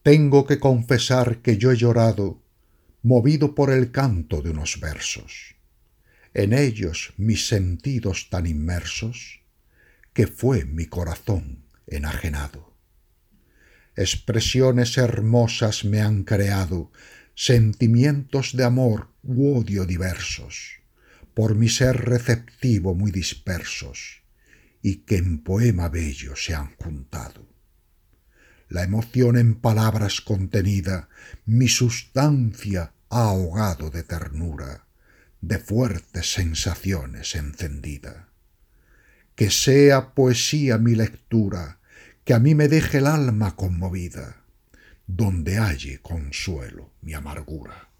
Tengo que confesar que yo he llorado, movido por el canto de unos versos, en ellos mis sentidos tan inmersos, que fue mi corazón enajenado. Expresiones hermosas me han creado, sentimientos de amor u odio diversos, por mi ser receptivo muy dispersos, y que en poema bello se han juntado. La emoción en palabras contenida mi sustancia ha ahogado de ternura, de fuertes sensaciones encendida. Que sea poesía mi lectura, que a mí me deje el alma conmovida, donde halle consuelo mi amargura.